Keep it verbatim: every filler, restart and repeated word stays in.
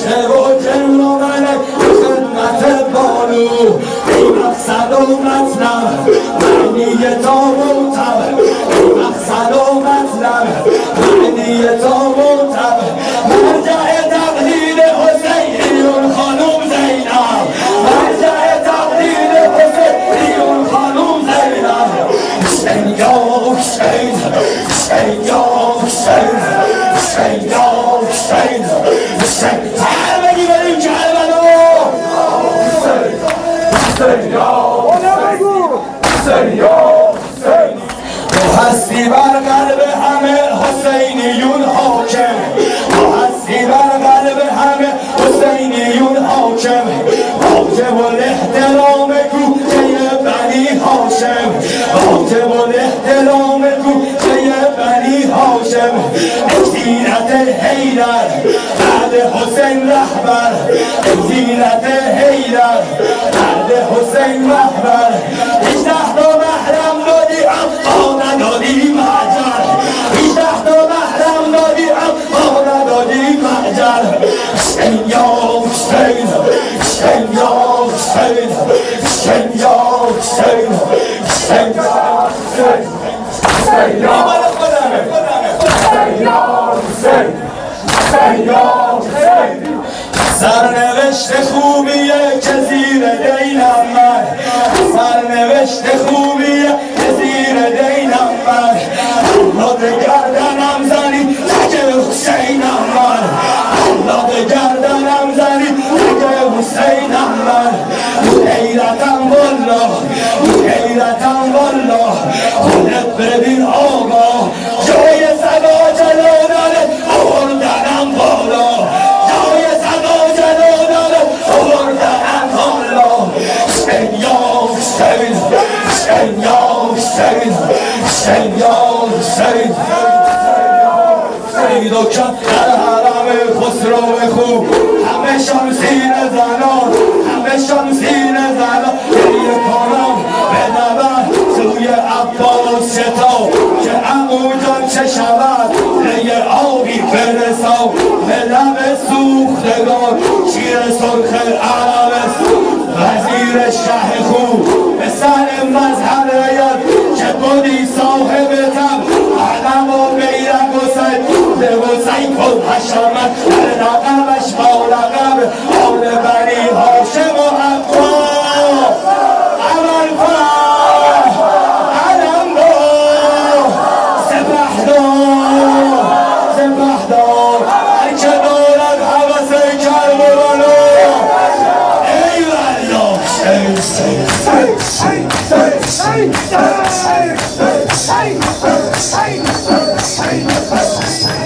عشق و جنون و ملک خدمت بانو ای مقصد و مطلب معنی تابوت ای مقصد و مطلب معنی تابوت مرجع تقلید حسینیون خانوم زینب مرجع تقلید حسینیون خانوم زینب حسین یا حسین حسین یا حسین حسین یا حسین حسین تر بگی بریم کربلا حسین حسین یا حسین حسین یا حسین تو هستی بر قلب همه حسینیون حاکم تو هستی بر قلب همه حسینیون حاکم واجب الاحترام کوچه بنی هاشم واجب الاحترام کوچه بنی هاشم زینت حیدر بعد حسین رهبر زینت حیدر بعد حسین رهبر هجده تا محرم دادی اما ندادی معجر هجده تا محرم دادی اما ندادی معجر حسین یا حسین حسین یا حسین حسین یا حسین حسین یا حسین حسین یا حسین حسین یا حسین سرنوشت خوبیه که زیر دینم من سرنوشت خوبیه که زیر دینم من الله به گردنم زنی تک حسینم من الله به گردنم زنی تک حسینم من حیرتم والله حیرتم والله خودت ببین آقا جای صدا جلو داره آوردنم بالا جای صدا جلو داره آوردنم بالا حسین یا حسین حسین یا حسین حسین یا حسین حسین و کم در حرم خسرو خوب همه شمسین زنان همه شمسین زنان گریه کنم به نبر سوی عباس شتاب که عمو جان چه شود لی آبی برسا به لب سوختگان شیر سرخ عرب وزیر شه خوب به سر مظهر آید که بودی صاحبتم علم و بیرق و سید و سیف و حشمت در رقبش با رقب آل بنی هاشم و عباس عمل فرح علم با سپهدار سپهدار هر که دارد حوث کربلو ای والله حسین حسین حسین حسین حسین حسین حسین حسین